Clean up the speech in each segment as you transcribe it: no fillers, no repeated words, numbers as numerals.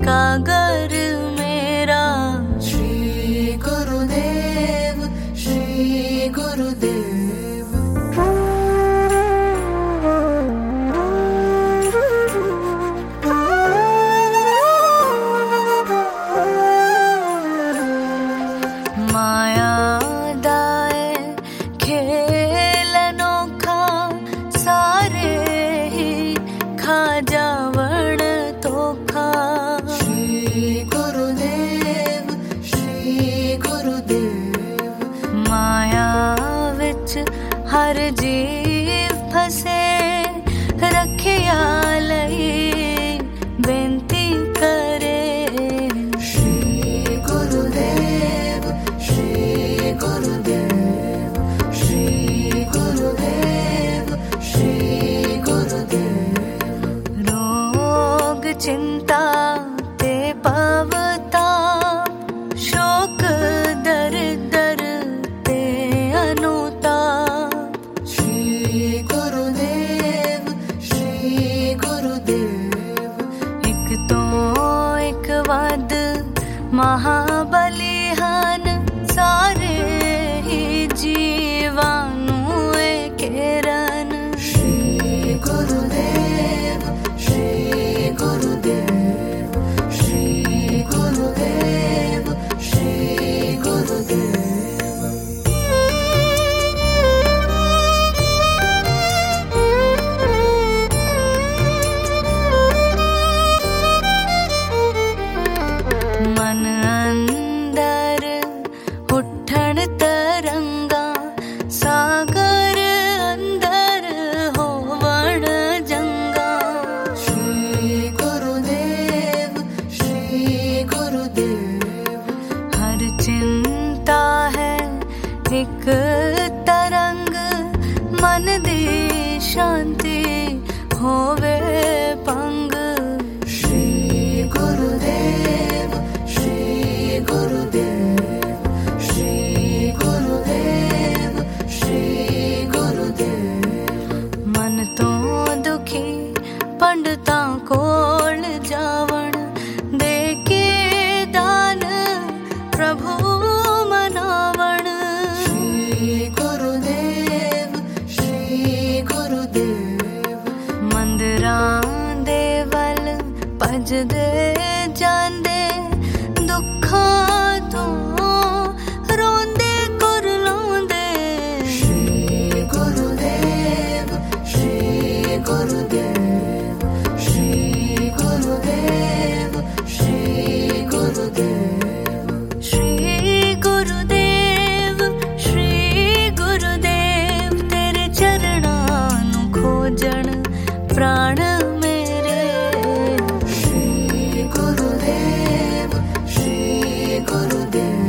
कागर मेरा। श्री गुरुदेव, श्री गुरुदेव। माया दाए खेल अनोखा, सारे ही खा जावण तोखा। श्री गुरुदेव, श्री गुरुदेव। माया विच हर जीव फसे, रखिया लई बेनती करे। श्री गुरुदेव, श्री गुरुदेव। श्री गुरुदेव, श्री गुरुदेव। रोग चिंता ते पवता, शोक दर दर ते अनुताप। श्री गुरुदेव, श्री गुरुदेव। एक तो एक वद महाबलिहान, सारे ही जीवानु केरन। श्री गुरुदेव, श्री गुरुदेव। श्री गुरुदेव, श्री गुरुदेव। मन अंदर उठण तरंगा, सागर अंदर होवण जंगा। श्री गुरुदेव, श्री गुरुदेव। हर चिंता है एक तरंग, मन दी शांति होवे पंग। श्री गुरुदेव, श्री गुरुदेव। श्री गुरुदेव, श्री गुरुदेव। मन तो दुखी पंडिता कोल जावण, देके दान प्रभु मनावण। श्री गुरुदेव, श्री गुरुदेव। मंदिरा देवल भजदे जांदे, दुखां तो रोंदे कुरलांदे। श्री गुरुदेव, श्री गुरुदेव। श्री गुरुदेव, श्री गुरुदेव। श्री गुरुदेव, श्री गुरुदेव। तेरे चरणां नूं खोजण प्राण मेरे। श्री गुरुदेव, श्री गुरुदेव।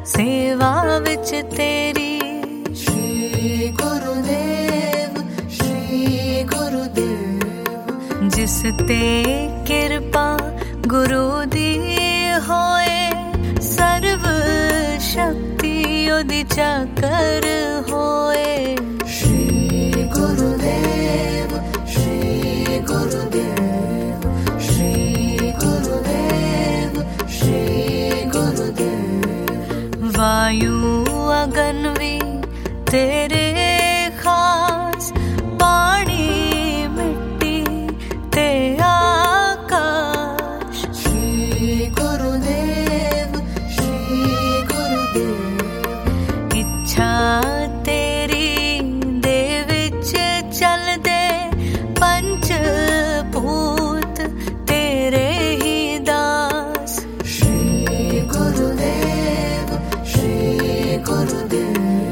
सेवा विच तेरी। श्री गुरुदेव, श्री गुरुदेव। जिस ते कृपा गुरु दी होए, सर्व शक्ति ओदी चाकर होए। श्री गुरुदेव, श्री गुरुदेव। श्री गुरुदेव, श्री गुरुदेव। वायु अगन भी तेरे खास, पानी मिट्टी ते आकाश। श्री गुरुदेव, श्री गुरुदेव। इच्छा तेरी दे विच चल दे, पंच भूत तेरे ही दास। श्री गुरुदेव, श्री गुरुदेव।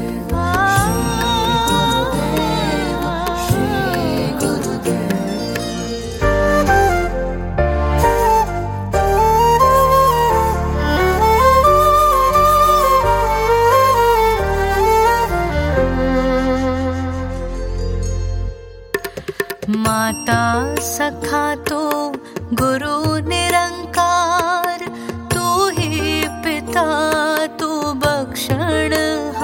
माता सखा तू गुरु निरंकार, तू ही पिता तू बख्शणहार।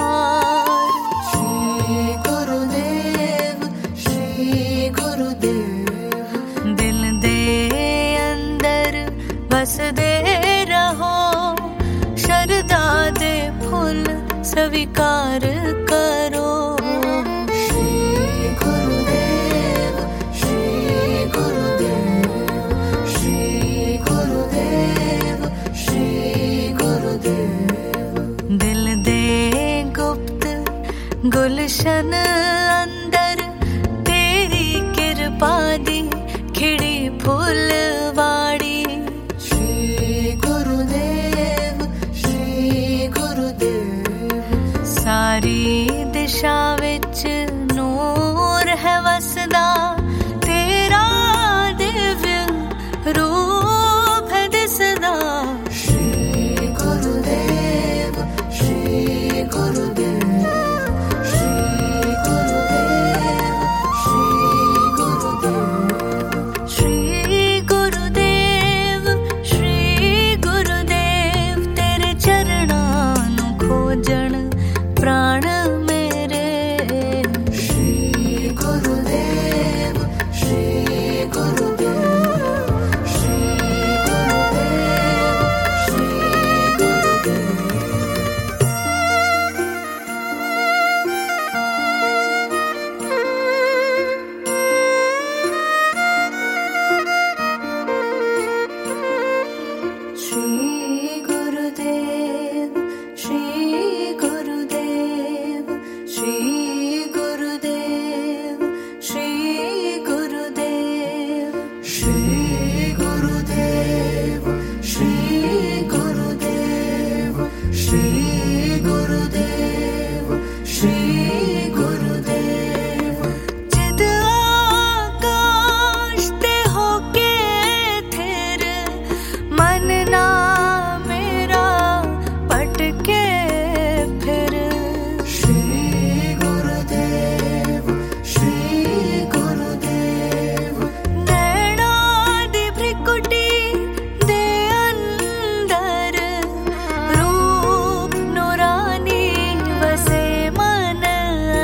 श्री गुरुदेव, श्री गुरुदेव। दिल दे अंदर बस दे रहो, शरदा दे फूल स्वीकार करो। गुलशन अंदर तेरी कृपा दी खिड़ी फूलवाड़ी। श्री गुरुदेव, श्री गुरुदेव। सारी दिशा विच नूर है वसदा, तेरा दिव्य रूप है दिसदा। श्री गुरुदेव, श्री गुरुदेव। प्राण मेरे। श्री गुरुदेव, श्री गुरुदेव। श्री गुरुदेव, श्री गुरुदेव। श्री गुरुदेव, श्री गुरुदेव। श्री गुरुदेव, श्री गुरुदेव। श्री गुरुदेव, श्री गुरुदेव। श्री गुरुदेव, श्री गुरुदेव। जिद आकाश ते होके थिर, मन ना मेरा पटके फिर। श्री गुरुदेव, श्री गुरुदेव। नैना दी भ्रिकुटी दे अंदर, रूप नूरानी वसे मन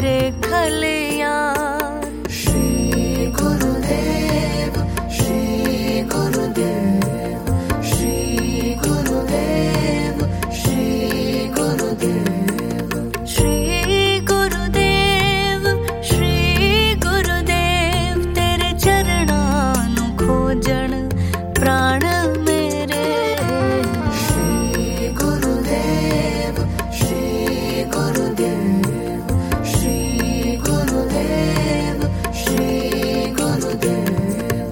करे खलियान। श्री गुरुदेव, श्री गुरुदेव, श्री गुरुदेव, श्री गुरुदेव। श्री गुरुदेव, श्री गुरुदेव, तेरे चरणां नूं खोजण प्राण मेरे। श्री गुरुदेव, श्री गुरुदेव, श्री गुरुदेव, श्री गुरुदेव।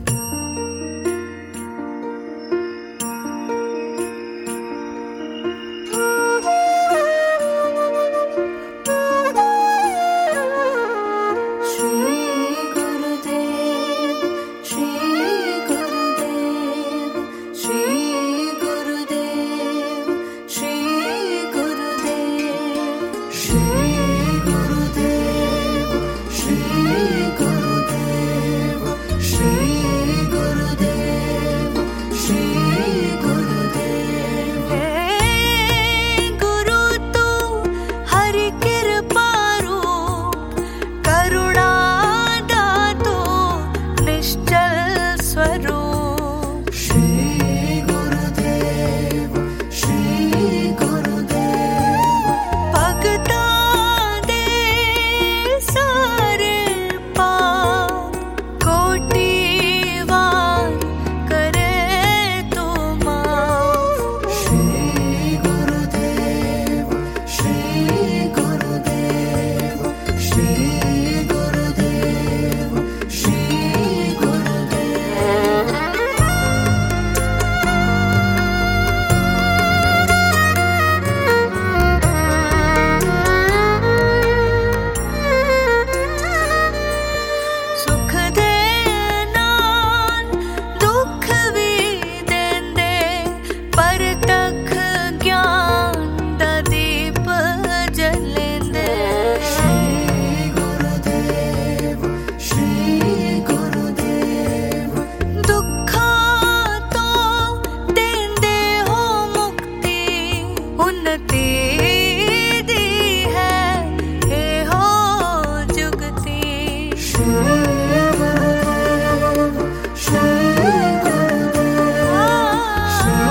श्री गुरुदेव, श्री गुरुदेव, श्री गुरुदेव, श्री गुरुदेव। श्री गुरुदेव, श्री गुरुदेव, श्री गुरुदेव, श्री गुरुदेव। हे गुरु तू हरि कृपा रूप, करुणा दातो निश्चल स्वरूप। श्री गुरुदेव, श्री गुरुदेव, भगतां दे सारे पाप कोटि वार करे तू माफ। श्री गुरुदेव, श्री गुरुदेव, श्री गुरुदेव, श्री गुरुदेव। सुख दे नाल दुख भी देंदे, परतख ज्ञान दा दीप जलेंदे। श्री गुरुदेव, श्री गुरुदेव, दुखां तो देंदे हो मुक्ति, उन्नति दी है हे हो जुगती। श्री गुरुदेव, श्री गुरुदेव, श्री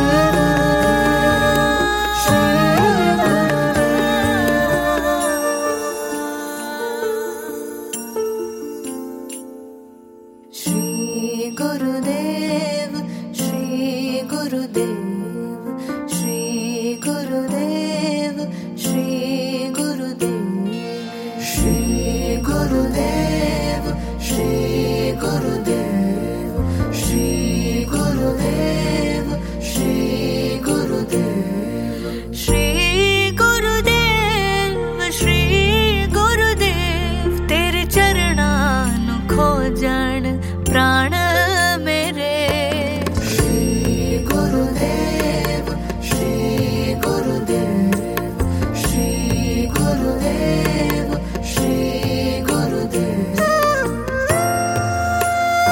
गुरुदेव, श्री गुरुदेव, श्री गुरुदेव, श्री गुरुदेव, श्री गुरुदेव, श्री गुरुदेव, श्री गुरुदेव, श्री गुरुदेव। श्री गुरुदेव, श्री गुरुदेव, तेरे चरणां नूं खोजण प्राण मेरे। श्री गुरुदेव, श्री गुरुदेव, श्री गुरुदेव, श्री गुरुदेव।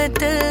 भगत